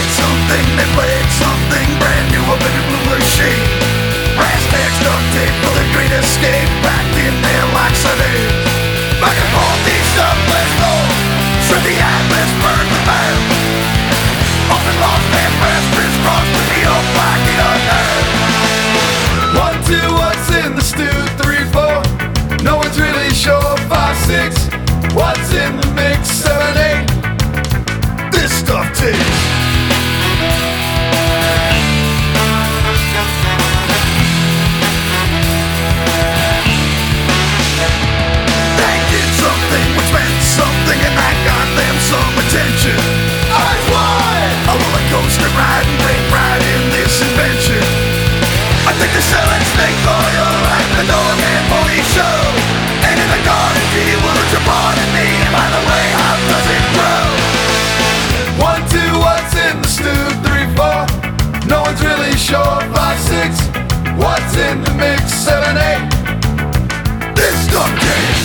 something, they played something brand new up in a blue machine. Brass tacks, duct tape for the great escape, packed in their laxative. Back and forth, east up, let's go. Shred the atlas, burn the man. Off and lost, man, press, crisscross, put me up like the unknown. 1, 2, what's in the stew? 3, 4, no one's really sure. 5, 6, what's in the mix? 7, 8, this stuff tastes. They did something which meant something, and that got them some attention. eyes wide. A roller coaster ride and take pride in this invention. I think they're selling snake oil at the dog and pony show. And in the garden, gee, would you pardon me? And by the way, how does it grow? 1, 2, what's in the stew? 3, 4, no one's really sure. 5, 6, what's in the mix? 7, 8, This stuff tastes.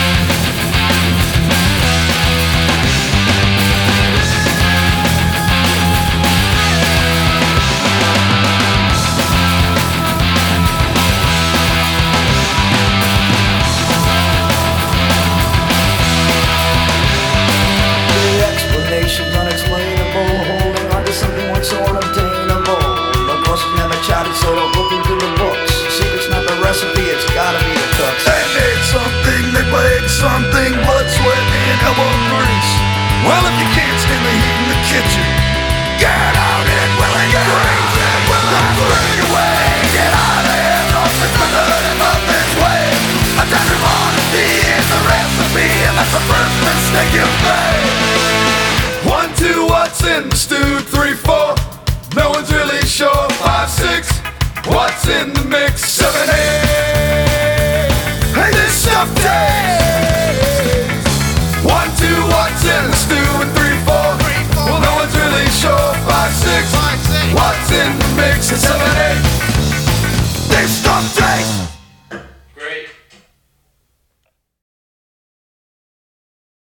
The explanation's unexplainable, holding on to something once so unobtainable. The course is never charted, so don't look into the books. The secret's not the recipe, it's gotta be the cooks. They made something, they played something, blood, sweat, and elbow grease. Well, if you can't stand the heat in the kitchen, get out and will and grease. And will and bring away, get out of here, don't spit the dirt in this way. A dash of honesty is the recipe, and that's the first mistake you made. 1, 2, what's in the stew? 3, 4, no one's really sure. 5, 6, what's in the mix?